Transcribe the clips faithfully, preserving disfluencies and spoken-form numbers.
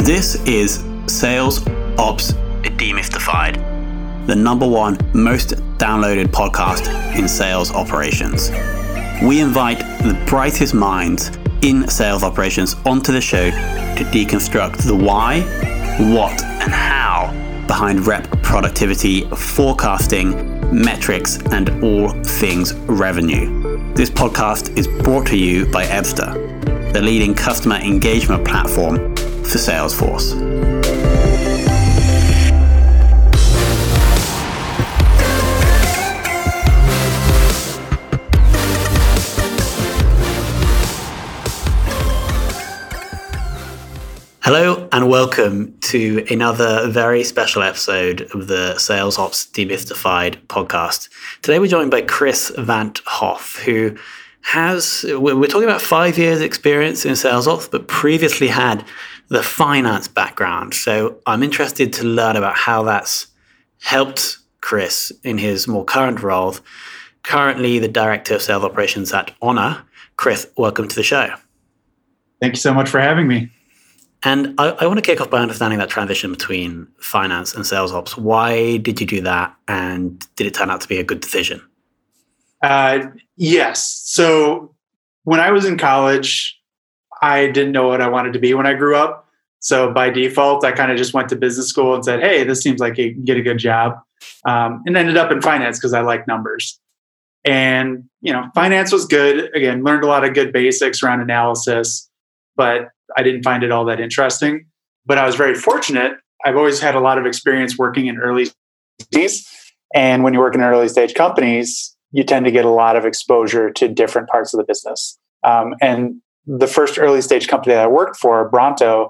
This is Sales Ops Demystified, the number one most downloaded podcast in sales operations. We invite the brightest minds in sales operations onto the show to deconstruct the why, what, and how behind rep productivity, forecasting, metrics, and all things revenue. This podcast is brought to you by Ebsta, the leading customer engagement platform for Salesforce. Hello and welcome to another very special episode of the Sales Ops Demystified podcast. Today we're joined by Chris Van't Hoff, who has, we're talking about five years experience in sales ops, but previously had the finance background. So I'm interested to learn about how that's helped Chris in his more current role. Currently the Director of Sales Operations at Honor. Chris, welcome to the show. Thank you so much for having me. And I, I want to kick off by understanding that transition between finance and sales ops. Why did you do that? And did it turn out to be a good decision? Uh, yes. So when I was in college, I didn't know what I wanted to be when I grew up. So by default, I kind of just went to business school and said, hey, this seems like you can get a good job. Um, and ended up in finance because I like numbers. And, you know, finance was good. Again, learned a lot of good basics around analysis, but I didn't find it all that interesting. But I was very fortunate. I've always had a lot of experience working in early stages. And when you work in early stage companies, you tend to get a lot of exposure to different parts of the business. Um, and the first early stage company that I worked for, Bronto,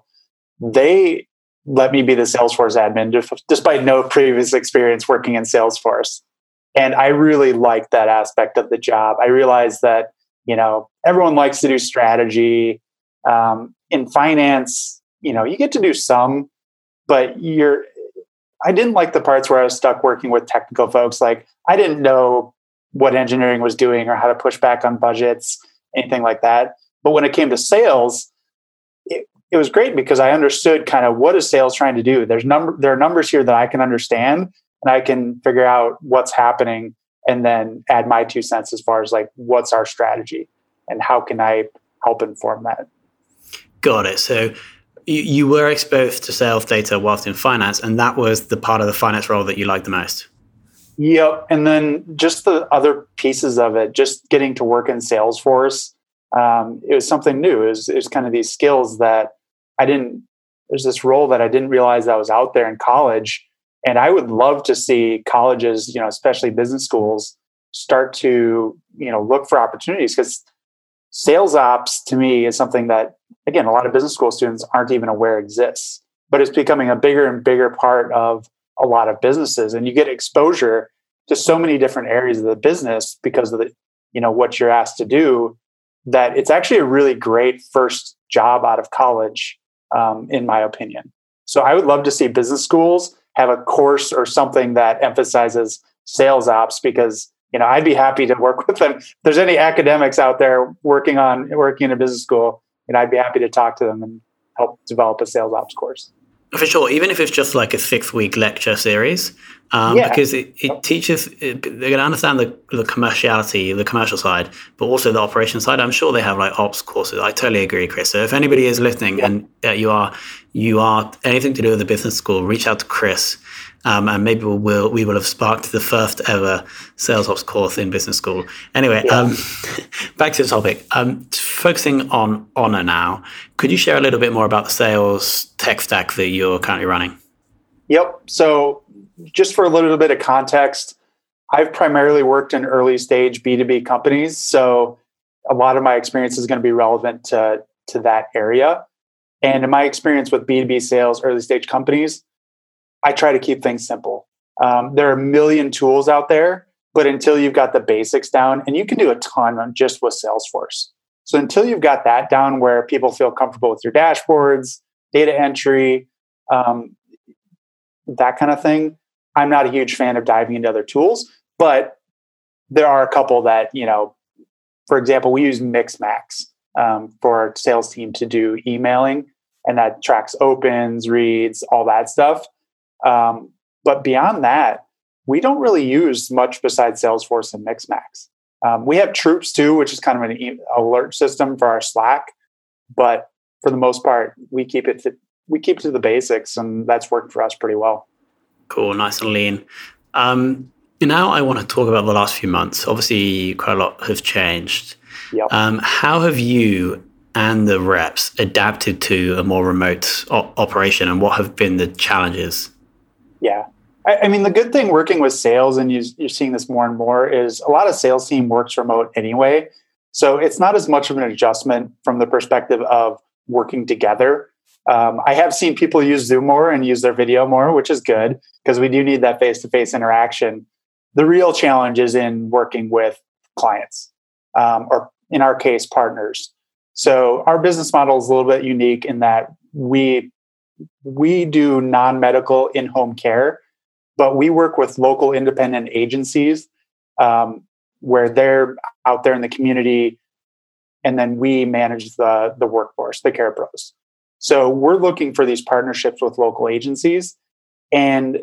they let me be the Salesforce admin despite no previous experience working in Salesforce. And I really liked that aspect of the job. I realized that, you know, everyone likes to do strategy. Um, in finance, you know, you get to do some, but you're, I didn't like the parts where I was stuck working with technical folks. Like I didn't know what engineering was doing or how to push back on budgets, anything like that. But when it came to sales, it, it was great because I understood kind of what is sales trying to do. There's number, there are numbers here that I can understand and I can figure out what's happening and then add my two cents as far as like, what's our strategy and how can I help inform that? Got it. So you, you were exposed to sales data whilst in finance, and that was the part of the finance role that you liked the most. Yep. And then just the other pieces of it, just getting to work in Salesforce, um, it was something new. It was, it was kind of these skills that I didn't, there's this role that I didn't realize that was out there in college. And I would love to see colleges, you know, especially business schools, start to, you know, look for opportunities, because sales ops to me is something that, again, a lot of business school students aren't even aware exists, but it's becoming a bigger and bigger part of a lot of businesses. And you get exposure to so many different areas of the business because of the, you know, what you're asked to do, that it's actually a really great first job out of college, um, in my opinion. So I would love to see business schools have a course or something that emphasizes sales ops, because you know, I'd be happy to work with them. If there's any academics out there working on working in a business school, and I'd be happy to talk to them and help develop a sales ops course. For sure, even if it's just like a six-week lecture series, um, yeah. because it, it teaches, it, they're going to understand the, the commerciality, the commercial side, but also the operation side. I'm sure they have like ops courses. I totally agree, Chris. So if anybody is listening yeah. and uh, you are you are anything to do with the business school, reach out to Chris. Um, and maybe we'll, we'll, we will have sparked the first ever sales ops course in business school. Anyway, yeah. um, back to the topic. Um, focusing on Honor now, could you share a little bit more about the sales tech stack that you're currently running? Yep. So just for a little bit of context, I've primarily worked in early stage B two B companies. So a lot of my experience is going to be relevant to, to that area. And in my experience with B two B sales, early stage companies, I try to keep things simple. Um, there are a million tools out there, but until you've got the basics down, and you can do a ton on just with Salesforce. So until you've got that down where people feel comfortable with your dashboards, data entry, um, that kind of thing, I'm not a huge fan of diving into other tools, but there are a couple that, you know, for example, we use Mixmax um, for our sales team to do emailing. and that tracks opens, reads, all that stuff. Um, but beyond that, we don't really use much besides Salesforce and Mixmax. Um, we have Troops too, which is kind of an e- alert system for our Slack. But for the most part, we keep it to, we keep to the basics, and that's worked for us pretty well. Cool, nice and lean. Um, now I want to talk about the last few months. Obviously, quite a lot has changed. Yep. Um, how have you and the reps adapted to a more remote o- operation, and what have been the challenges? Yeah. I, I mean, the good thing working with sales, and you, you're seeing this more and more, is a lot of sales team works remote anyway. So it's not as much of an adjustment from the perspective of working together. Um, I have seen people use Zoom more and use their video more, which is good because we do need that face-to-face interaction. The real challenge is in working with clients, um, or in our case, partners. So our business model is a little bit unique in that we we do non-medical in-home care, but we work with local independent agencies um, where they're out there in the community, and then we manage the, the workforce, the care pros. So we're looking for these partnerships with local agencies, and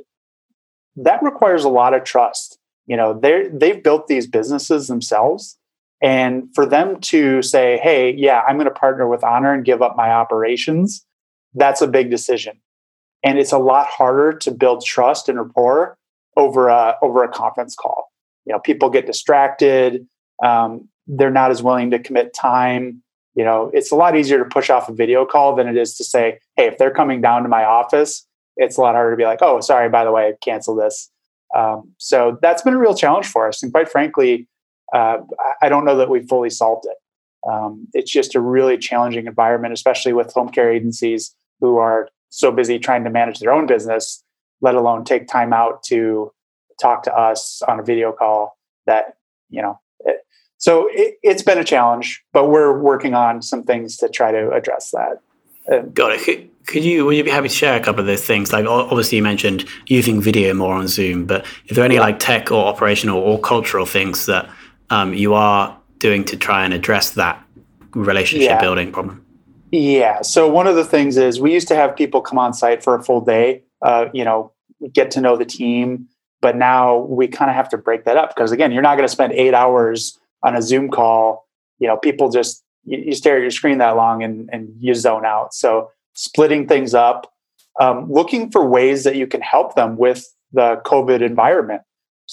that requires a lot of trust. You know, they they've built these businesses themselves, and for them to say, "Hey, yeah, I'm going to partner with Honor and give up my operations," that's a big decision, and it's a lot harder to build trust and rapport over a over a conference call. You know, people get distracted; um, they're not as willing to commit time. You know, it's a lot easier to push off a video call than it is to say, "Hey, if they're coming down to my office," it's a lot harder to be like, "Oh, sorry, by the way, cancel this." Um, so that's been a real challenge for us. And quite frankly, uh, I don't know that we've fully solved it. Um, it's just a really challenging environment, especially with home care agencies who are so busy trying to manage their own business, let alone take time out to talk to us on a video call that, you know, it, so it, it's been a challenge, but we're working on some things to try to address that. Um, Got it. Could, could you, would you be happy to share a couple of those things? Like, obviously you mentioned using video more on Zoom, but is there any yeah. like tech or operational or cultural things that um, you are doing to try and address that relationship yeah. building problem? Yeah. So one of the things is we used to have people come on site for a full day, uh, you know, get to know the team. But now we kind of have to break that up because, again, you're not going to spend eight hours on a Zoom call. You know, people just, you, you stare at your screen that long and, and you zone out. So splitting things up, um, looking for ways that you can help them with the COVID environment.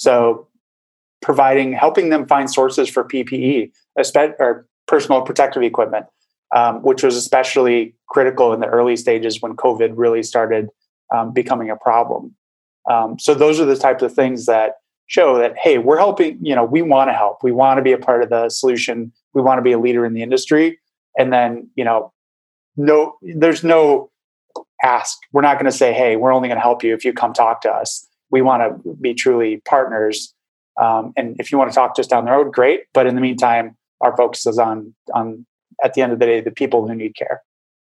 So providing, helping them find sources for P P E, or personal protective equipment, um, which was especially critical in the early stages when COVID really started um, becoming a problem. Um, so those are the types of things that show that, hey, we're helping, you know, we want to help. We want to be a part of the solution. We want to be a leader in the industry. And then, you know, no, there's no ask. We're not going to say, hey, we're only going to help you if you come talk to us. We want to be truly partners. Um, and if you want to talk just down the road, great. But in the meantime, our focus is on, on at the end of the day, the people who need care.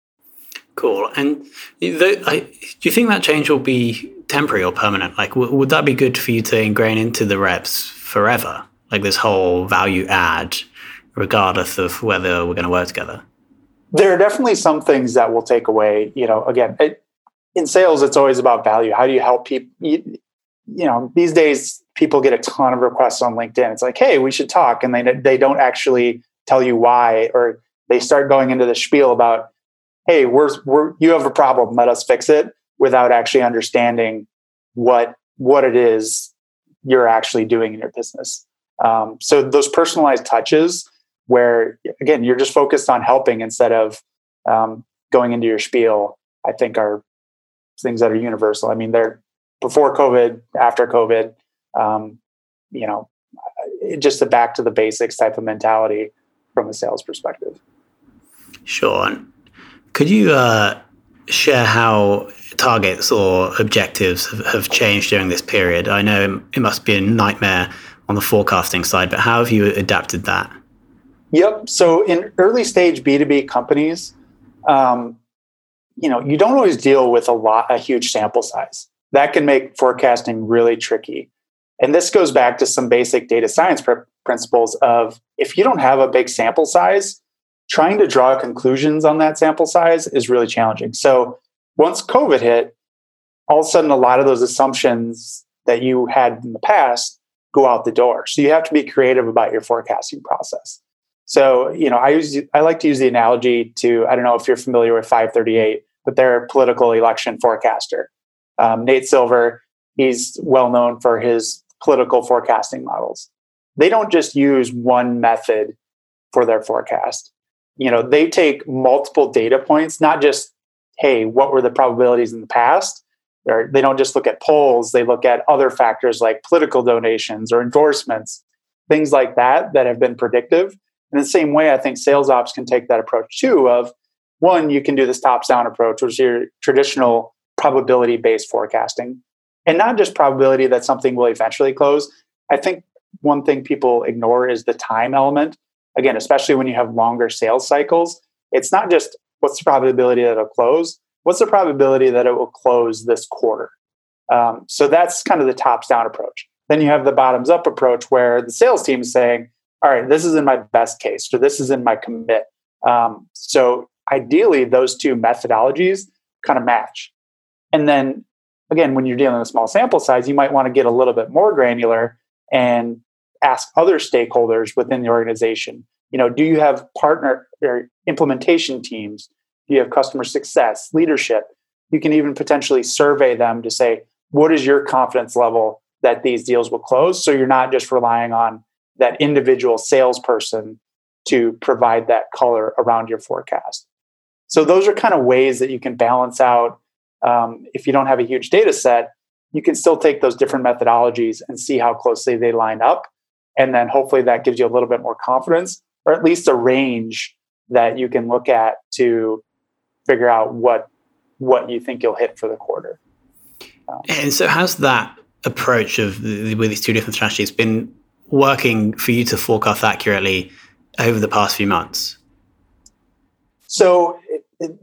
Cool. And the, I, do you think that change will be temporary or permanent? Like, w- would that be good for you to ingrain into the reps forever? Like this whole value add, regardless of whether we're going to work together? There are definitely some things that will take away, you know, again, it, in sales, it's always about value. How do you help people? You, you know, these days, people get a ton of requests on LinkedIn. It's like, hey, we should talk. And they, they don't actually tell you why, or they start going into the spiel about, hey, we're, we're, you have a problem, let us fix it, without actually understanding what, what it is you're actually doing in your business. Um, so those personalized touches where, again, you're just focused on helping instead of um, going into your spiel, I think are things that are universal. I mean, they're before COVID, after COVID, um, you know, just a back to the basics type of mentality from a sales perspective. Sure. Could you uh, share how targets or objectives have, have changed during this period? I know it must be a nightmare on the forecasting side, but how have you adapted that? Yep. So in early stage B two B companies, um, you know, you don't always deal with a lot, a huge sample size. That can make forecasting really tricky. And this goes back to some basic data science pr- principles of if you don't have a big sample size, trying to draw conclusions on that sample size is really challenging. So once COVID hit, all of a sudden, a lot of those assumptions that you had in the past go out the door. So you have to be creative about your forecasting process. So, you know, I use I like to use the analogy to, I don't know if you're familiar with five thirty-eight, but they're a political election forecaster. Um, Nate Silver, he's well known for his political forecasting models. They don't just use one method for their forecast. You know, they take multiple data points, not just, hey, what were the probabilities in the past? They're, they don't just look at polls, they look at other factors like political donations or endorsements, things like that that have been predictive. In the same way, I think sales ops can take that approach too of, one, you can do this tops-down approach, which is your traditional probability-based forecasting. And not just probability that something will eventually close. I think one thing people ignore is the time element. Again, especially when you have longer sales cycles, it's not just what's the probability that it'll close, what's the probability that it will close this quarter? Um, so that's kind of the tops-down approach. Then you have the bottoms-up approach where the sales team is saying, all right, this is in my best case, or this is in my commit. Um, so ideally, those two methodologies kind of match. And then, again, when you're dealing with a small sample size, you might want to get a little bit more granular and ask other stakeholders within the organization. You know, do you have partner or implementation teams? Do you have customer success, leadership? You can even potentially survey them to say, what is your confidence level that these deals will close? So you're not just relying on that individual salesperson to provide that color around your forecast. So those are kind of ways that you can balance out. Um, if you don't have a huge data set, you can still take those different methodologies and see how closely they line up. And then hopefully that gives you a little bit more confidence, or at least a range that you can look at to figure out what what you think you'll hit for the quarter. Um, and so how's that approach of the, with these two different strategies been working for you to forecast accurately over the past few months? So it, it,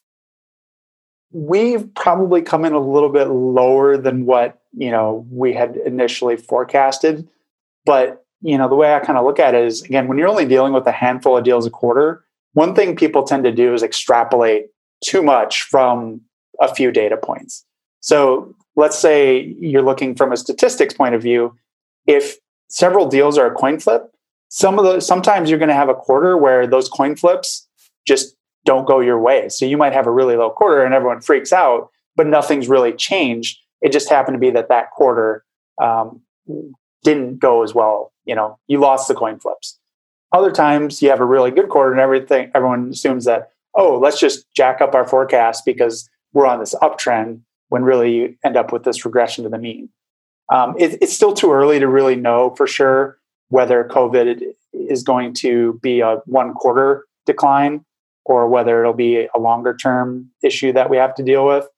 we've probably come in a little bit lower than what, you know, we had initially forecasted. But, you know, the way I kind of look at it is, again, when you're only dealing with a handful of deals a quarter, one thing people tend to do is extrapolate too much from a few data points. So let's say you're looking from a statistics point of view. If several deals are a coin flip, some of the sometimes you're going to have a quarter where those coin flips just don't go your way. So you might have a really low quarter and everyone freaks out, but nothing's really changed. It just happened to be that that quarter um, didn't go as well. You know, you lost the coin flips. Other times you have a really good quarter and everything. Everyone assumes that, oh, let's just jack up our forecast because we're on this uptrend, when really you end up with this regression to the mean. Um, it, it's still too early to really know for sure whether COVID is going to be a one quarter decline or whether it'll be a longer term issue that we have to deal with.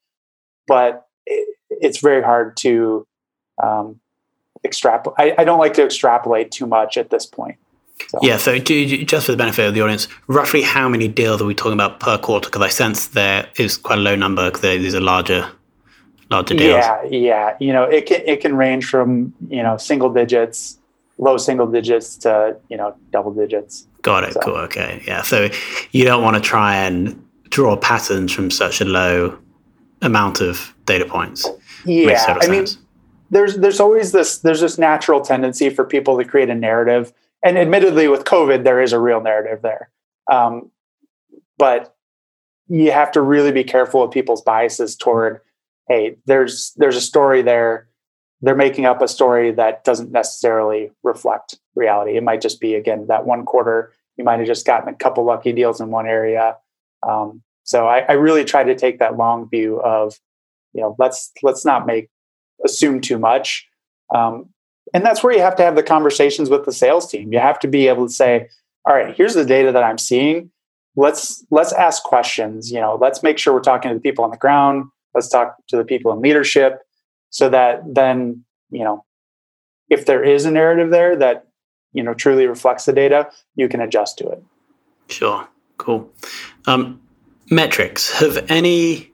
But it, it's very hard to um, extrapolate. I, I don't like to extrapolate too much at this point. So. Yeah, so do, just for the benefit of the audience, roughly how many deals are we talking about per quarter? Because I sense there is quite a low number because these are larger, larger deals. Yeah, yeah. You know, it can it can range from, you know, single digits, low single digits to, you know, double digits. Got it. So. Cool. Okay. Yeah. So you don't want to try and draw patterns from such a low amount of data points. Yeah. I mean, there's there's always this there's this natural tendency for people to create a narrative. And admittedly, with COVID, there is a real narrative there. Um, but you have to really be careful of people's biases toward, hey, there's there's a story there. They're making up a story that doesn't necessarily reflect reality. It might just be, again, that one quarter. You might have just gotten a couple lucky deals in one area. Um, so I, I really try to take that long view of, you know, let's let's not make assume too much. Um, And that's where you have to have the conversations with the sales team. You have to be able to say, all right, here's the data that I'm seeing. Let's let's ask questions. You know, let's make sure we're talking to the people on the ground. Let's talk to the people in leadership so that then, you know, if there is a narrative there that, you know, truly reflects the data, you can adjust to it. Sure. Cool. Um, metrics. Have any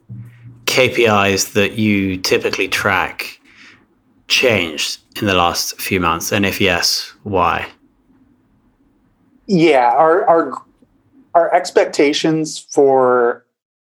K P Is that you typically track changed in the last few months? And if yes, why? Yeah, our our our expectations for,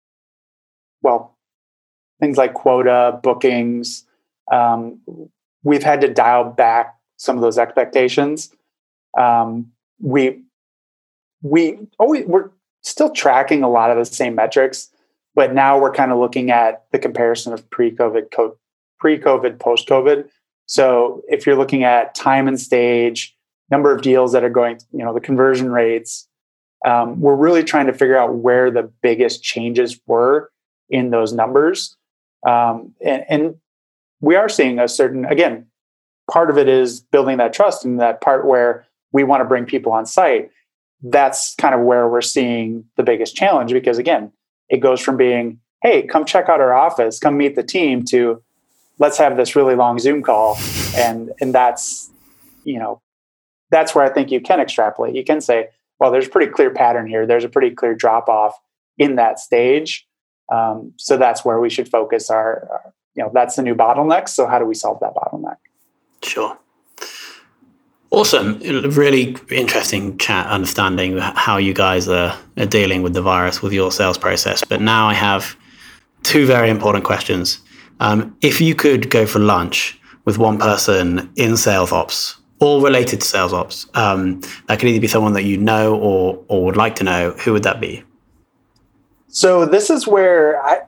well, things like quota, bookings, um, we've had to dial back some of those expectations. Um, we we always we're still tracking a lot of the same metrics, but now we're kind of looking at the comparison of pre-COVID, co- pre-COVID, post-COVID. So if you're looking at time and stage, number of deals that are going, you know, the conversion rates, um, we're really trying to figure out where the biggest changes were in those numbers. Um, and, and we are seeing a certain, again, part of it is building that trust, and that part where we want to bring people on site. That's kind of where we're seeing the biggest challenge, because again, it goes from being, hey, come check out our office, come meet the team, to let's have this really long Zoom call. And, and that's, you know, that's where I think you can extrapolate. You can say, well, there's a pretty clear pattern here. There's a pretty clear drop off in that stage. Um, so that's where we should focus our, our, you know, that's the new bottleneck. So how do we solve that bottleneck? Sure. Awesome. Really interesting chat, understanding how you guys are, are dealing with the virus with your sales process. But now I have two very important questions. Um, if you could go for lunch with one person in sales ops, all related to sales ops, um, that could either be someone that you know or or would like to know, who would that be? So this is where I,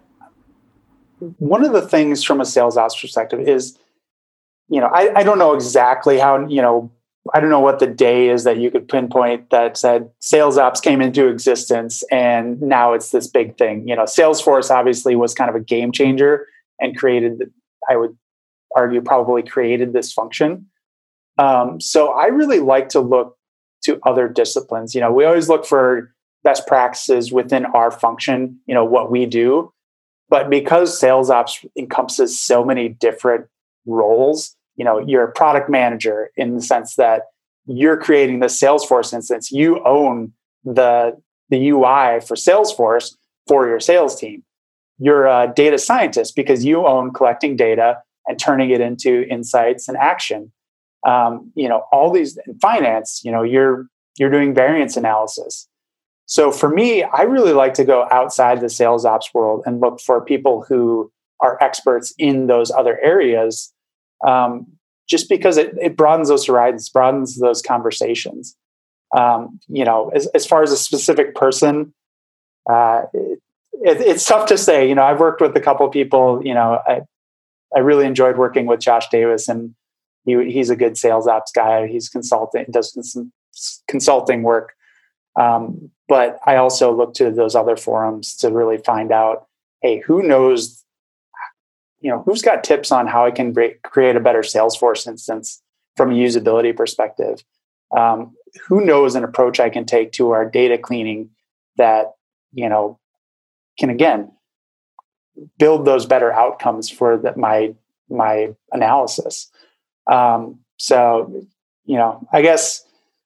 one of the things from a sales ops perspective is, you know, I, I don't know exactly how, you know, I don't know what the day is that you could pinpoint that said sales ops came into existence and now it's this big thing. You know, Salesforce obviously was kind of a game changer and created, I would argue, probably created this function. Um, so I really like to look to other disciplines. You know, we always look for best practices within our function, you know, what we do. But because sales ops encompasses so many different roles, you know, you're a product manager in the sense that you're creating the Salesforce instance. You own the, the U I for Salesforce for your sales team. You're a data scientist because you own collecting data and turning it into insights and action. Um, you know, all these in finance, you know, you're you're doing variance analysis. So for me, I really like to go outside the sales ops world and look for people who are experts in those other areas, um, just because it, it broadens those horizons, broadens those conversations. Um, you know, as, as far as a specific person, uh, it, it, it's tough to say. You know, I've worked with a couple of people. You know, I I really enjoyed working with Josh Davis, and he, he's a good sales ops guy. He's consulting, does some consulting work. Um, but I also look to those other forums to really find out, hey, who knows, you know, who's got tips on how I can break, create a better Salesforce instance from a usability perspective? Um, who knows an approach I can take to our data cleaning that, you know, can again build those better outcomes for the, my my analysis. Um, so, you know, I guess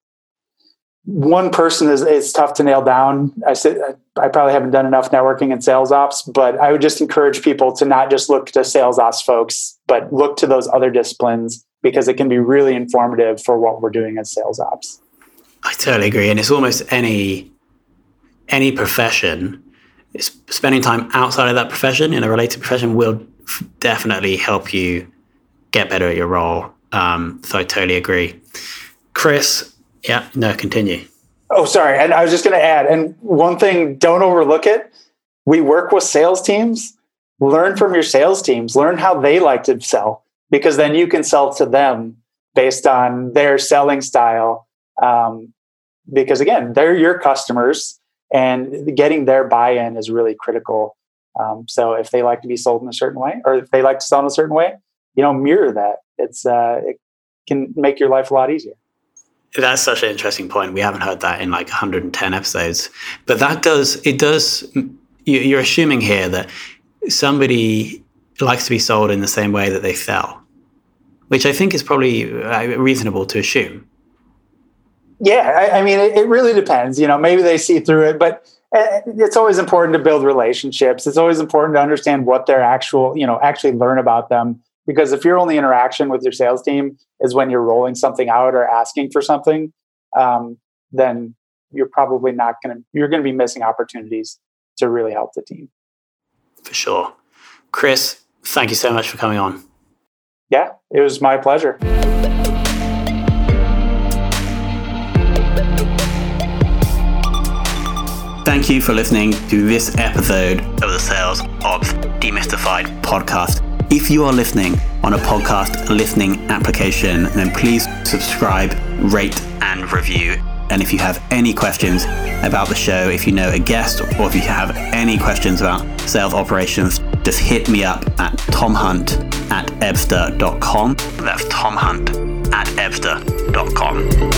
one person is it's tough to nail down. I said I probably haven't done enough networking in sales ops, but I would just encourage people to not just look to sales ops folks, but look to those other disciplines, because it can be really informative for what we're doing as sales ops. I totally agree, and it's almost any any profession. It's spending time outside of that profession in a related profession will f- definitely help you get better at your role. Um, so I totally agree, Chris. Yeah, no, continue. Oh, sorry. And I was just going to add, and one thing, don't overlook it. We work with sales teams. Learn from your sales teams. Learn how they like to sell, because then you can sell to them based on their selling style. Um, because again, they're your customers, and getting their buy-in is really critical. Um, so if they like to be sold in a certain way, or if they like to sell in a certain way, you know, mirror that. It's uh, it can make your life a lot easier. That's such an interesting point. We haven't heard that in like one hundred ten episodes, but that does, it does, you're assuming here that somebody likes to be sold in the same way that they sell, which I think is probably reasonable to assume. Yeah, I, I mean, it, it really depends. You know, maybe they see through it, but it's always important to build relationships. It's always important to understand what their actual, you know, actually learn about them. Because if your only interaction with your sales team is when you're rolling something out or asking for something, um, then you're probably not going to, you're going to be missing opportunities to really help the team. For sure. Chris, thank you so much for coming on. Yeah, it was my pleasure. Thank you for listening to this episode of the Sales Ops Demystified podcast. If you are listening on a podcast listening application, then please subscribe, rate, and review. And if you have any questions about the show, if you know a guest, or if you have any questions about sales operations, just hit me up at tomhunt at ebster dot com. That's tomhunt at ebster dot com.